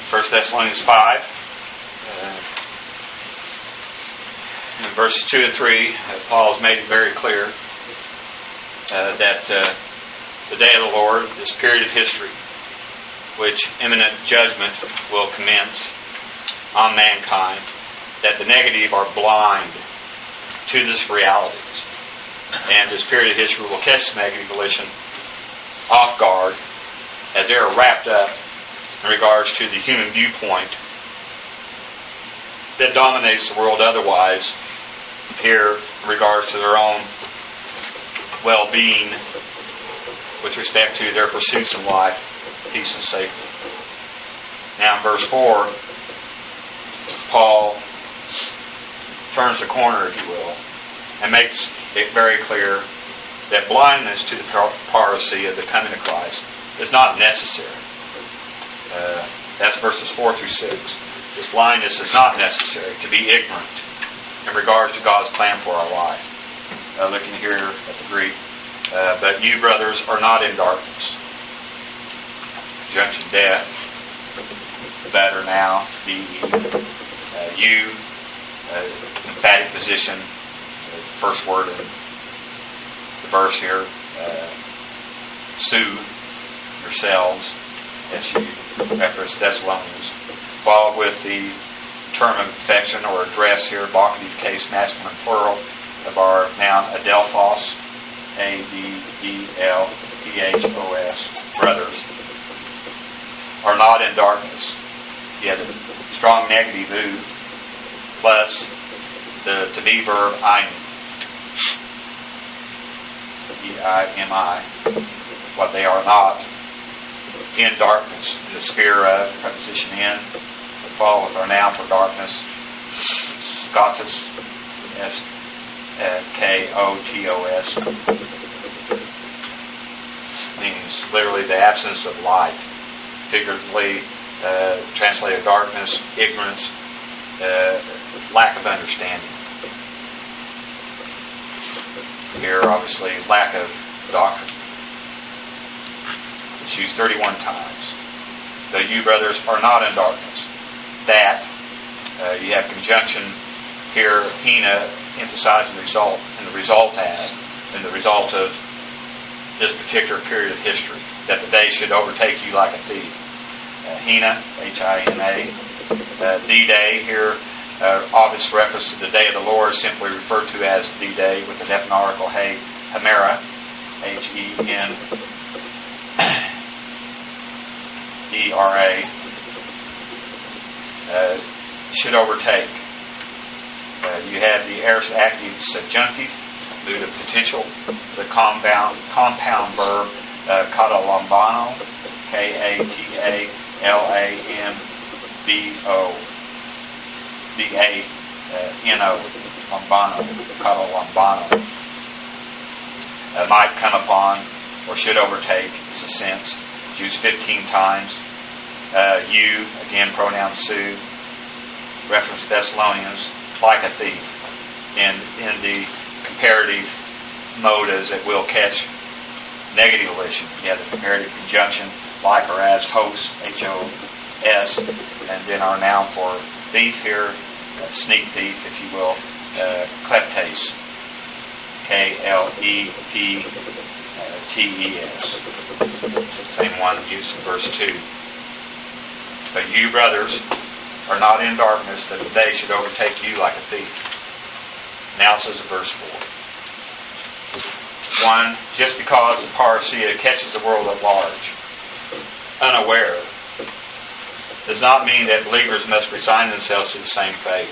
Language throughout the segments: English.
1 Thessalonians 5. In verses 2 and 3, Paul has made it very clear that the day of the Lord, this period of history, which imminent judgment will commence on mankind, that the negative are blind to this realities. And this period of history will catch the negative volition off guard as they are wrapped up in regards to the human viewpoint that dominates the world otherwise here in regards to their own well-being with respect to their pursuits in life, peace and safety. Now in verse 4, Paul turns the corner, if you will, and makes it very clear that blindness to the parousia of the coming of Christ is not necessary. That's verses 4 through 6. This blindness is not necessary to be ignorant in regards to God's plan for our life. Looking here at the Greek, but you, brothers, are not in darkness. Conjunction death, better now, be you, emphatic position, the first word in the verse here, sue yourselves, as you reference Thessalonians, followed with the term of affection or address here, vocative case, masculine plural, of our noun adelphos, A-D-E-L-P-H-O-S, brothers, are not in darkness. You have a strong negative u plus the to be verb ein, E-I-M-I, what they are not in darkness, in the sphere of preposition in, we follow with our noun for darkness, scotus, S-K-O-T-O-S, means literally the absence of light, figuratively translated darkness, ignorance, lack of understanding. Here, obviously, lack of doctrine. It's used 31 times. Though you, brothers, are not in darkness. That, you have conjunction here, hina, emphasizing result, and the result as, and the result of this particular period of history, that the day should overtake you like a thief. Hina, H-I-N-A, the day here, obvious reference to the day of the Lord, simply referred to as the day with the definite article hey, Hemera, H-E-N-E-R-A, should overtake. You have the aorist active subjunctive, mood of potential, the compound verb katalambano, K-A-T-A-L-A-M-B-O, B-A-N-O, lambano, katalambano, might come upon or should overtake, is a sense. It's used 15 times. You, again, pronoun su, reference Thessalonians, like a thief, and in the comparative mode as it will catch negative volition. You have the comparative conjunction, like or as, hos, H-O-S, and then our noun for thief here, sneak thief, if you will, kleptes, K-L-E-P-T-E-S. Same one used in verse 2. But you, brothers, are not in darkness, that the day should overtake you like a thief. Now it says in verse 4. 1. Just because the parousia catches the world at large, unaware, does not mean that believers must resign themselves to the same fate.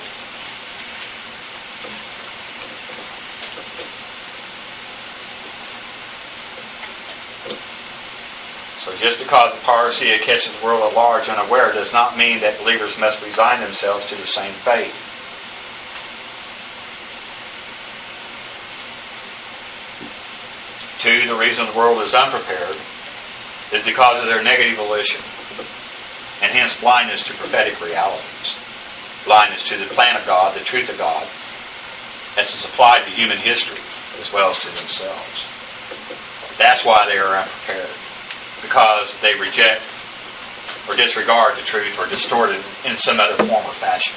So just because the parousia catches the world at large unaware does not mean that believers must resign themselves to the same fate. 2, the reason the world is unprepared is because of their negative volition, and hence blindness to prophetic realities, blindness to the plan of God, the truth of God, as it's applied to human history as well as to themselves. That's why they are unprepared, because they reject or disregard the truth or distort it in some other form or fashion.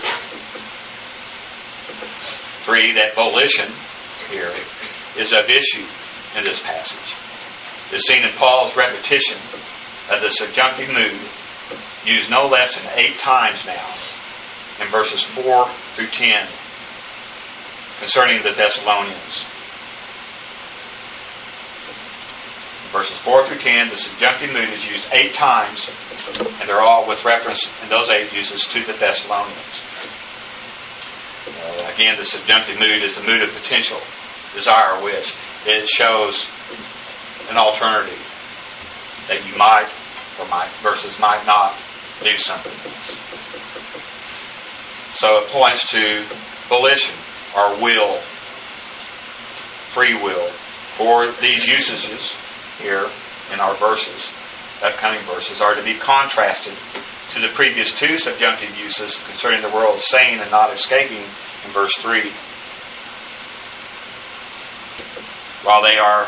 3, that volition here is of issue in this passage. It's seen in Paul's repetition of the subjunctive mood, used no less than 8 times now in verses 4 through 10 concerning the Thessalonians. In verses 4 through 10, the subjunctive mood is used 8 times, and they're all with reference in those 8 uses to the Thessalonians. Again, the subjunctive mood is the mood of potential desire, which it shows an alternative that you might or might versus might not do something. So it points to volition or will, free will. For these usages here in our verses, upcoming verses, are to be contrasted to the previous 2 subjunctive uses concerning the world sane and not escaping in verse 3. While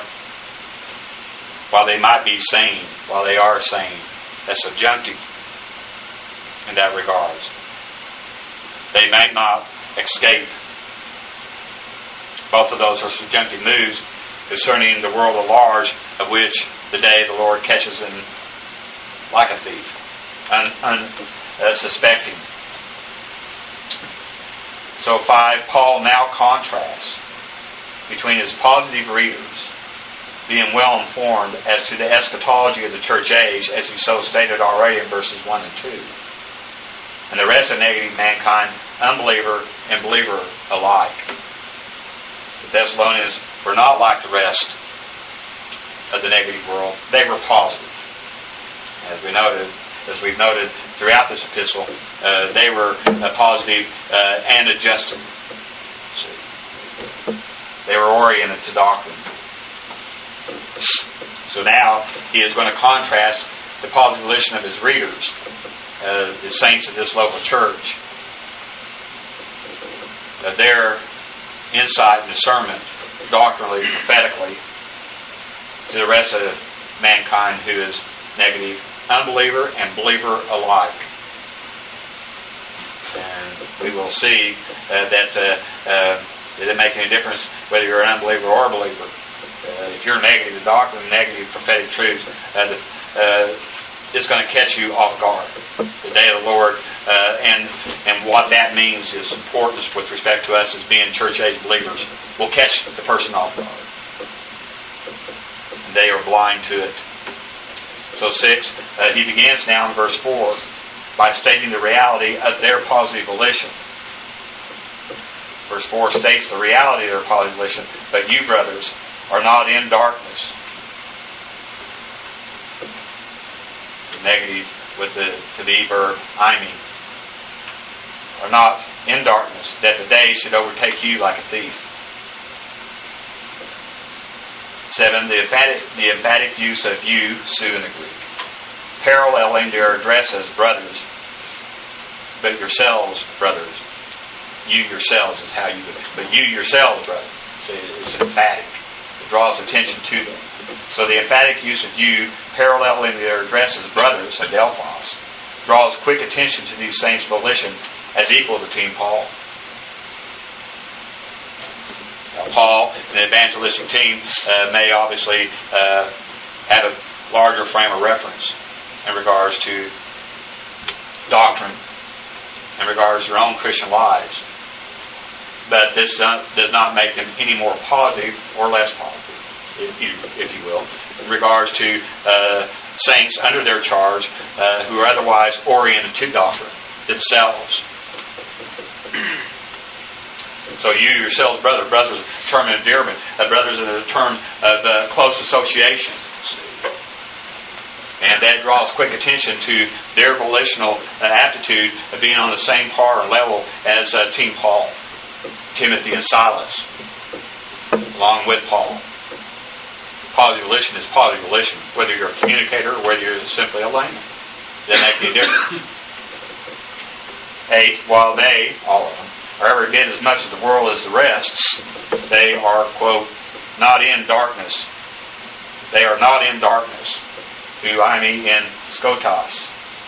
they might be sane, while they are sane, that's subjunctive in that regards. They might not escape. Both of those are subjunctive moods concerning the world at large, of which the day the Lord catches them like a thief, unsuspecting. So 5, Paul now contrasts between his positive readers being well informed as to the eschatology of the church age, as he so stated already in verses 1 and 2, and the rest of negative mankind, unbeliever and believer alike. The Thessalonians were not like the rest of the negative world. They were positive. As we've noted throughout this epistle, they were positive and adjusted. They were oriented to doctrine. So now he is going to contrast the positive volition of his readers, the saints of this local church, their insight and discernment, doctrinally, prophetically, to the rest of mankind who is negative, unbeliever and believer alike. And we will see that it doesn't make any difference whether you're an unbeliever or a believer. If you're negative to doctrine, negative prophetic truth, it's going to catch you off guard. The day of the Lord, and what that means is important with respect to us as being church-age believers, will catch the person off guard. And they are blind to it. So 6, he begins now in verse 4 by stating the reality of their positive volition. Verse 4 states the reality of their positive volition, but you, brothers, are not in darkness. The negative with the to be verb, I mean, are not in darkness, that the day should overtake you like a thief. 7, the emphatic use of you, Sue in the Greek, paralleling their address as brothers, but yourselves, brothers. You yourselves is how you would, but you yourselves, brothers. So it's emphatic. It draws attention to them. So the emphatic use of you, paralleling their address as brothers, adelphos, draws quick attention to these saints' volition as equal to Team Paul. Now, Paul and the evangelistic team may obviously have a larger frame of reference in regards to doctrine, in regards to their own Christian lives. But this does not make them any more positive or less positive, if you will, in regards to saints under their charge who are otherwise oriented to doctrine themselves. So you yourselves, brothers is a term of endearment. Brothers is a term of close association. And that draws quick attention to their volitional aptitude of being on the same par or level as Team Paul, Timothy and Silas, along with Paul. Positive volition is positive volition, whether you're a communicator or whether you're simply a layman. It doesn't make any difference. 8, while they, all of them, are ever did as much of the world as the rest, they are, quote, not in darkness. They are not in darkness. Uimi in skotos.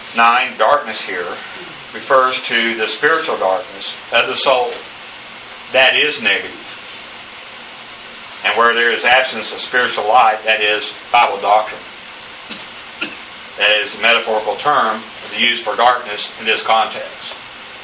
9, darkness here, refers to the spiritual darkness of the soul. That is negative. And where there is absence of spiritual light, that is Bible doctrine. That is the metaphorical term used for darkness in this context.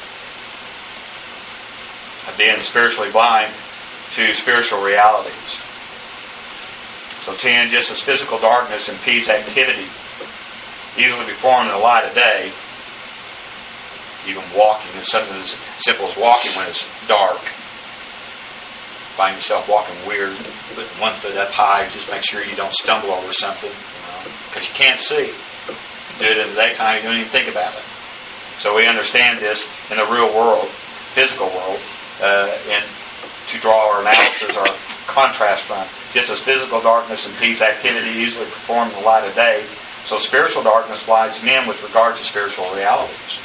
Of being spiritually blind to spiritual realities. So 10, just as physical darkness impedes activity, easily performed in the light of day, even walking is something as simple as walking when it's dark. Find yourself walking weird, putting one foot up high, just make sure you don't stumble over something, because you can't see. Do it in the daytime, you don't even think about it. So we understand this in the real world, physical world, and to draw our analysis or contrast from. Just as physical darkness impedes activity easily performed in the light of day, so spiritual darkness blinds men with regard to spiritual realities.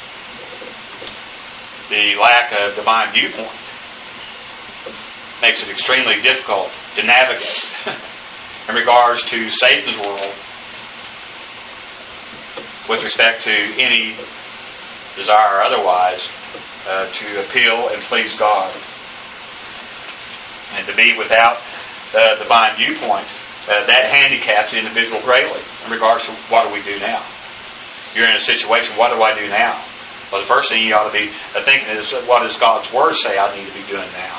The lack of divine viewpoint makes it extremely difficult to navigate in regards to Satan's world with respect to any desire or otherwise to appeal and please God. And to be without divine viewpoint, that handicaps the individual greatly in regards to what do we do now. You're in a situation, what do I do now? Well, the first thing you ought to be thinking is, what does God's Word say I need to be doing now?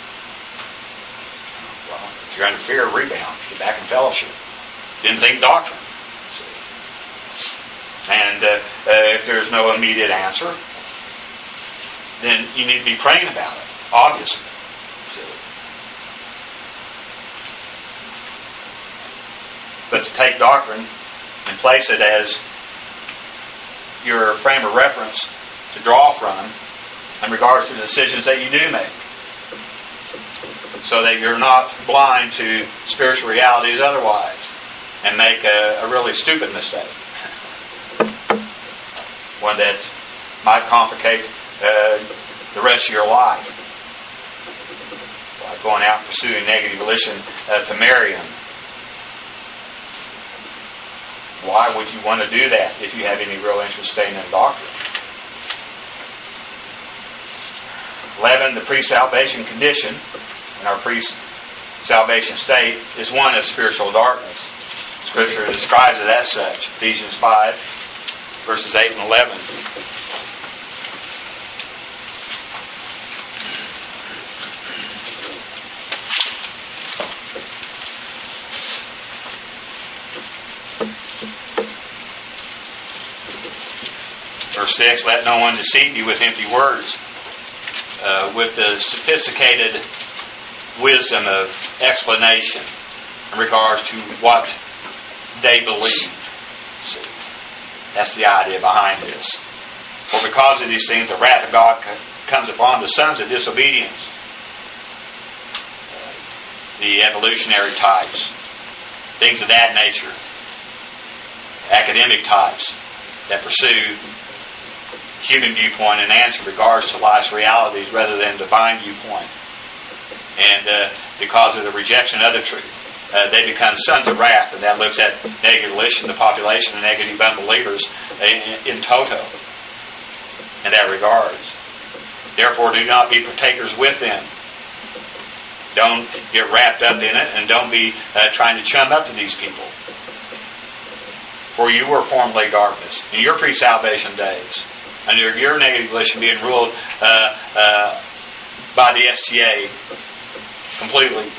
Well, if you're under fear of rebound, get back in fellowship. Didn't think doctrine. And if there's no immediate answer, then you need to be praying about it, obviously. But to take doctrine and place it as your frame of reference to draw from in regards to the decisions that you do make, so that you're not blind to spiritual realities otherwise and make a really stupid mistake, one that might complicate the rest of your life, like going out and pursuing negative volition to marry him. Why would you want to do that if you have any real interest in staying in doctrine? 11, the pre-salvation condition in our pre-salvation state is one of spiritual darkness. Scripture describes it as such. Ephesians 5, verses 8 and 11. Verse 6, let no one deceive you with empty words, with the sophisticated wisdom of explanation in regards to what they believe. See, that's the idea behind this. For because of these things, the wrath of God comes upon the sons of disobedience. The evolutionary types, things of that nature, academic types that pursue human viewpoint and answer regards to life's realities rather than divine viewpoint. And because of the rejection of the truth, they become sons of wrath, and that looks at negative volition, the population of negative unbelievers in toto in that regards. Therefore, do not be partakers with them. Don't get wrapped up in it, and don't be trying to chum up to these people. For you were formerly darkness in your pre-salvation days, under your negative volition being ruled by the STA completely.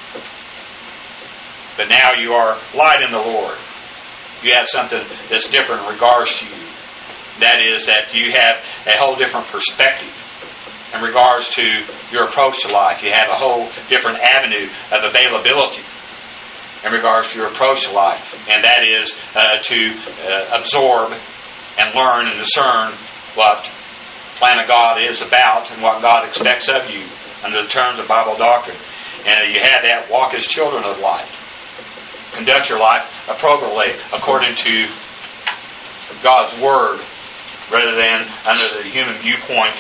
But now you are light in the Lord. You have something that's different in regards to you. That is that you have a whole different perspective in regards to your approach to life. You have a whole different avenue of availability in regards to your approach to life. And that is to absorb and learn and discern what the plan of God is about and what God expects of you under the terms of Bible doctrine. And you have that, walk as children of light. Conduct your life appropriately according to God's Word rather than under the human viewpoint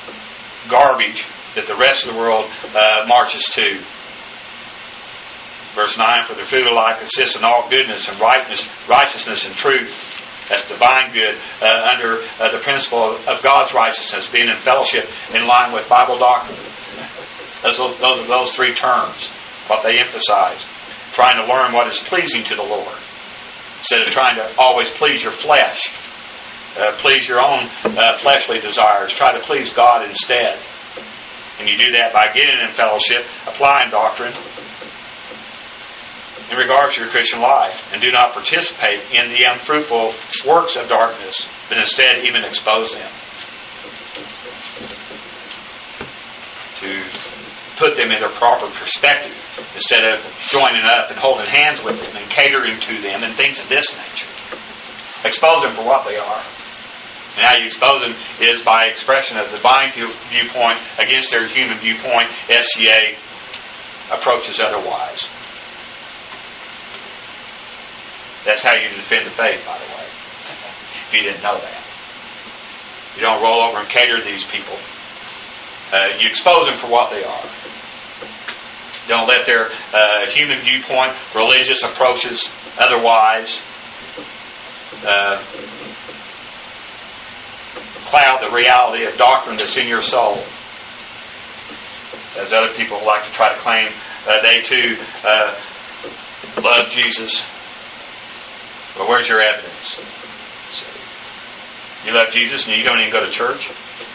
garbage that the rest of the world marches to. Verse 9, for the fruit of life consists in all goodness and righteousness and truth. That's divine good under the principle of God's righteousness, being in fellowship in line with Bible doctrine. Those three terms, what they emphasize. Trying to learn what is pleasing to the Lord, instead of trying to always please your flesh, please your own fleshly desires. Try to please God instead. And you do that by getting in fellowship, applying doctrine in regards to your Christian life, and do not participate in the unfruitful works of darkness, but instead even expose them. To put them in their proper perspective, instead of joining up and holding hands with them and catering to them and things of this nature. Expose them for what they are. And how you expose them is by expression of the divine viewpoint against their human viewpoint. SCA approaches otherwise. That's how you defend the faith, by the way, if you didn't know that. You don't roll over and cater to these people. You expose them for what they are. Don't let their human viewpoint, religious approaches, otherwise, cloud the reality of doctrine that's in your soul. As other people like to try to claim, they too love Jesus. But where's your evidence? You love Jesus and you don't even go to church?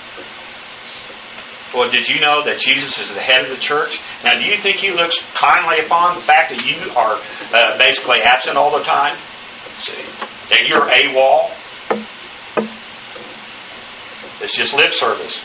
Well, did you know that Jesus is the head of the church? Now, do you think He looks kindly upon the fact that you are basically absent all the time? See, that you're AWOL? It's just lip service.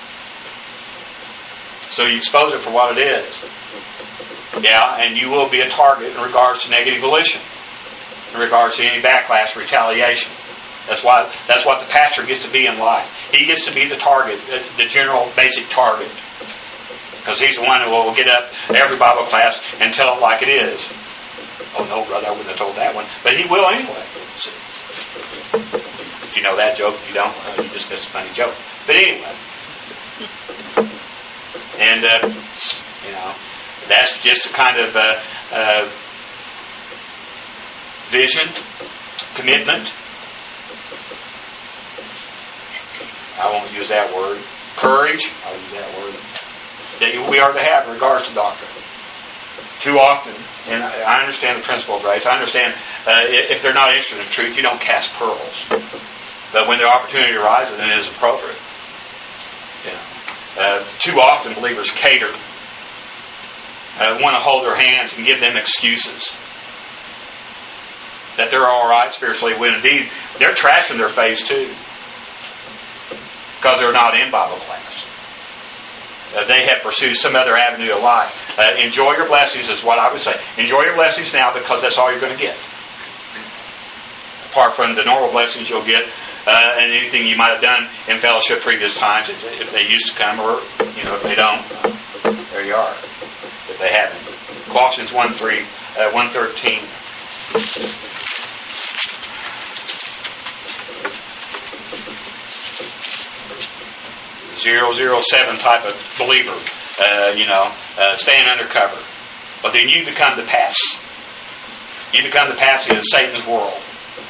So you expose it for what it is. Yeah, and you will be a target in regards to negative volition, in regards to any backlash, retaliation. That's what the pastor gets to be in life. He gets to be the target, the general basic target. Because he's the one who will get up every Bible class and tell it like it is. Oh no, brother, I wouldn't have told that one. But he will anyway. See? If you know that joke, if you don't, well, you just missed a funny joke. But anyway. And, that's just a kind of vision, commitment. I won't use that word. Courage, I'll use that word. That we are to have in regards to doctrine. Too often, and I understand the principle of grace. I understand if they're not interested in truth, you don't cast pearls. But when the opportunity arises, then it is appropriate. Too often, believers cater, want to hold their hands and give them excuses that they're all right spiritually, when indeed they're trashing their faith too, because they're not in Bible class. They have pursued some other avenue of life. Enjoy your blessings is what I would say. Enjoy your blessings now, because that's all you're going to get. Apart from the normal blessings you'll get, and anything you might have done in fellowship previous times, if they used to come, or if they don't, there you are. If they haven't, Colossians 1:13. 007 type of believer, staying undercover. But then you become the patsy. You become the patsy of Satan's world.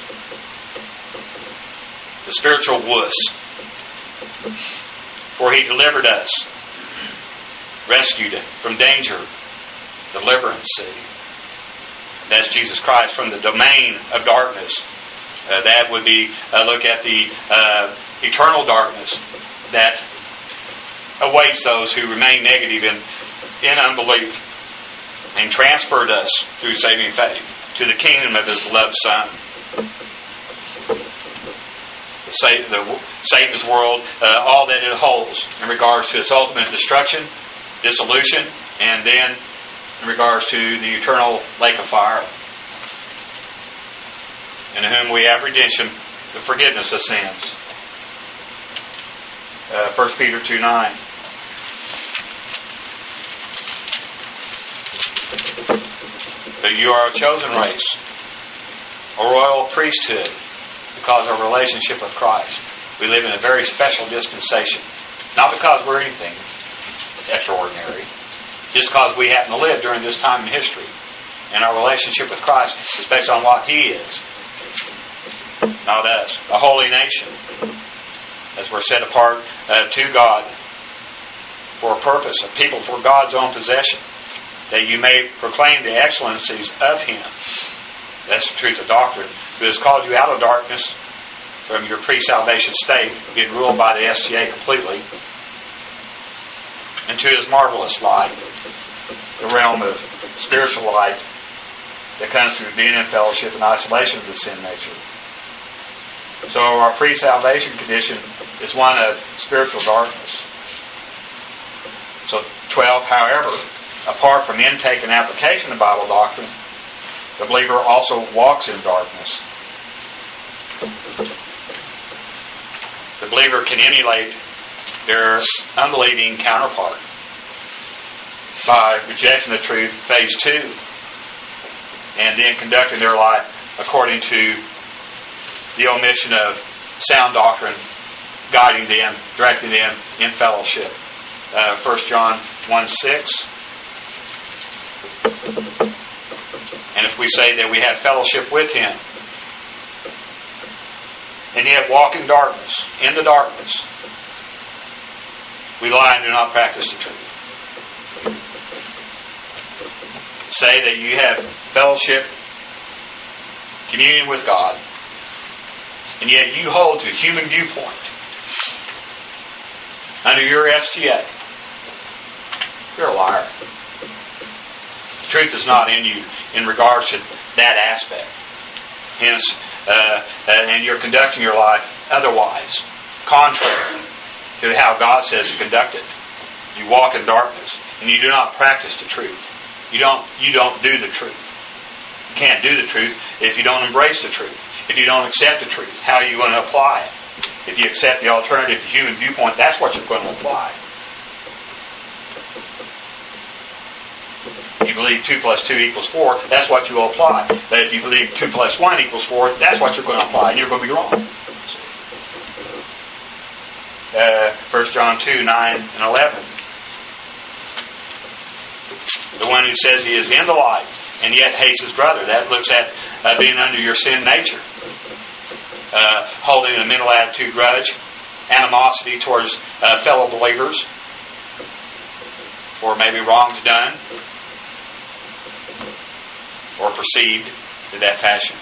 The spiritual wuss. For He delivered us, rescued from danger, deliverance. See? That's Jesus Christ from the domain of darkness. That would be, look at the eternal darkness that awaits those who remain negative in unbelief, and transferred us through saving faith to the kingdom of His beloved Son. Satan's world, all that it holds in regards to its ultimate destruction, dissolution, and then in regards to the eternal lake of fire, in whom we have redemption, the forgiveness of sins. 1 Peter 2:9. But you are a chosen race, a royal priesthood, because of our relationship with Christ. We live in a very special dispensation. Not because we're anything extraordinary, just because we happen to live during this time in history. And our relationship with Christ is based on what He is, not us. A holy nation, as we're set apart to God for a purpose, a people for God's own possession, that you may proclaim the excellencies of Him. That's the truth of doctrine. Who has called you out of darkness from your pre-salvation state, being ruled by the STA completely, into His marvelous light, the realm of spiritual light that comes through being in fellowship and isolation of the sin nature. So our pre-salvation condition is one of spiritual darkness. So 12, however, apart from intake and application of Bible doctrine, the believer also walks in darkness. The believer can emulate their unbelieving counterpart by rejecting the truth, phase 2, and then conducting their life according to the omission of sound doctrine, guiding them, directing them in fellowship. 1 John 1:6. And if we say that we have fellowship with Him, and yet walk in darkness, in the darkness, we lie and do not practice the truth. Say that you have fellowship, communion with God, and yet you hold to human viewpoint under your STA. You're a liar. The truth is not in you in regards to that aspect. Hence, and you're conducting your life otherwise, contrary to how God says to conduct it. You walk in darkness, and you do not practice the truth. You don't do the truth. You can't do the truth if you don't embrace the truth. If you don't accept the truth, how are you going to apply it? If you accept the alternative human viewpoint, that's what you're going to apply. If you believe 2 + 2 = 4, that's what you will apply. But if you believe 2 + 1 = 4, that's what you're going to apply, and you're going to be wrong. 1 John 2:9 and 11. The one who says he is in the light and yet hates his brother. That looks at being under your sin nature. Holding a mental attitude grudge, animosity towards fellow believers for maybe wrongs done or perceived in that fashion.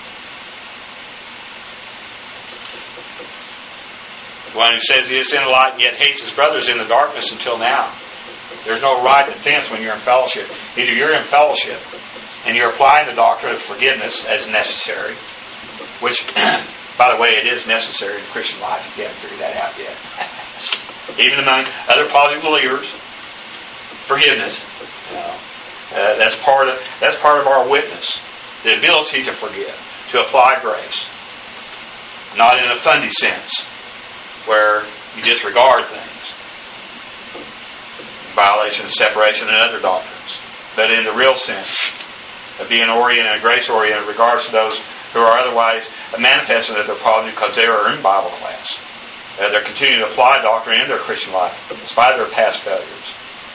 The one who says he is in the light and yet hates his brother is in the darkness until now. There's no right defense when you're in fellowship. Either you're in fellowship and you're applying the doctrine of forgiveness as necessary, which, by the way, it is necessary in Christian life if you haven't figured that out yet. Even among other positive believers, forgiveness. That's part of our witness. The ability to forgive, to apply grace. Not in a fundy sense, where you disregard things. Violation of separation and other doctrines. But in the real sense of being oriented and grace-oriented in regards to those who are otherwise manifesting that they're positive because they are in Bible class. They're continuing to apply doctrine in their Christian life in spite of their past failures.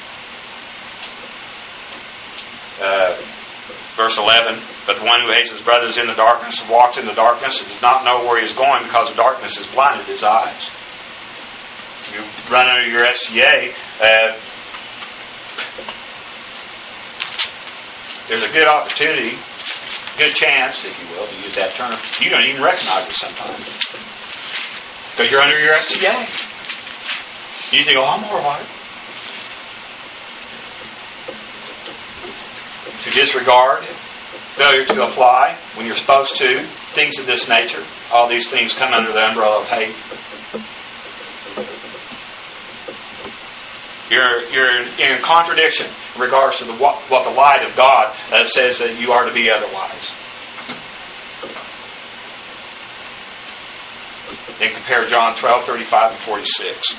Verse 11, but the one who hates his brother is in the darkness and walks in the darkness and does not know where he is going because the darkness has blinded his eyes. You run under your SCA, there's a good opportunity, good chance, if you will, to use that term. You don't even recognize it sometimes. Because you're under your SCA. You think, oh, I'm all right. To disregard, failure to apply when you're supposed to, things of this nature. All these things come under the umbrella of hate. You're in contradiction in regards to what the light of God says that you are to be otherwise. Then compare John 12:35 and 46.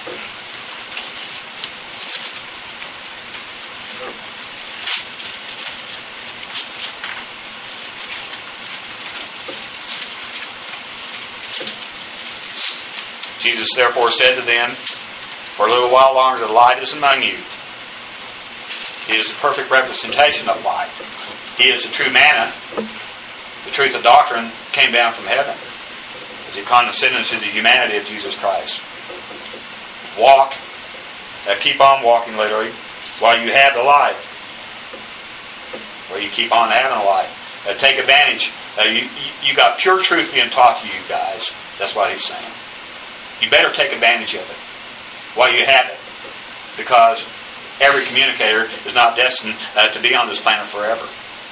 Jesus therefore said to them, for a little while longer the light is among you. He is the perfect representation of light. He is the true manna. The truth of doctrine came down from heaven as He condescended to the humanity of Jesus Christ. Walk, keep on walking literally, while you have the light. While you keep on having a light. Take advantage. You got pure truth being taught to you guys. That's what He's saying. You better take advantage of it while you have it. Because every communicator is not destined to be on this planet forever.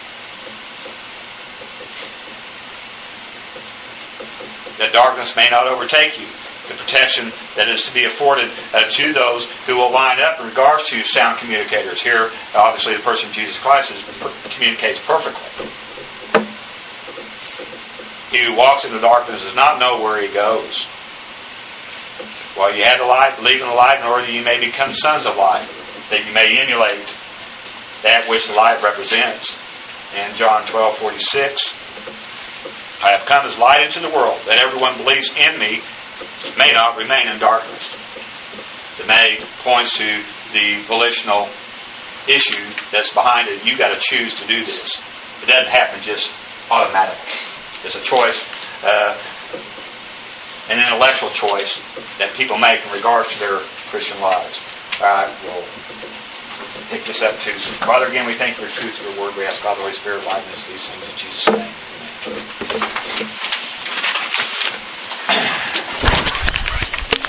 That darkness may not overtake you. The protection that is to be afforded to those who will line up in regards to sound communicators. Here, obviously, the person Jesus Christ communicates perfectly. He who walks in the darkness does not know where he goes. While you have the light, believe in the light in order that you may become sons of light, that you may emulate that which the light represents. In John 12:46, I have come as light into the world, that everyone believes in me may not remain in darkness. The may points to the volitional issue that's behind it. You got to choose to do this. It doesn't happen just automatically. It's a choice, an intellectual choice that people make in regards to their Christian lives. All right, we'll pick this up too. So, Father, again, we thank you for the truth of your word. We ask God, the Holy Spirit, lighten us these things in Jesus' name. Amen.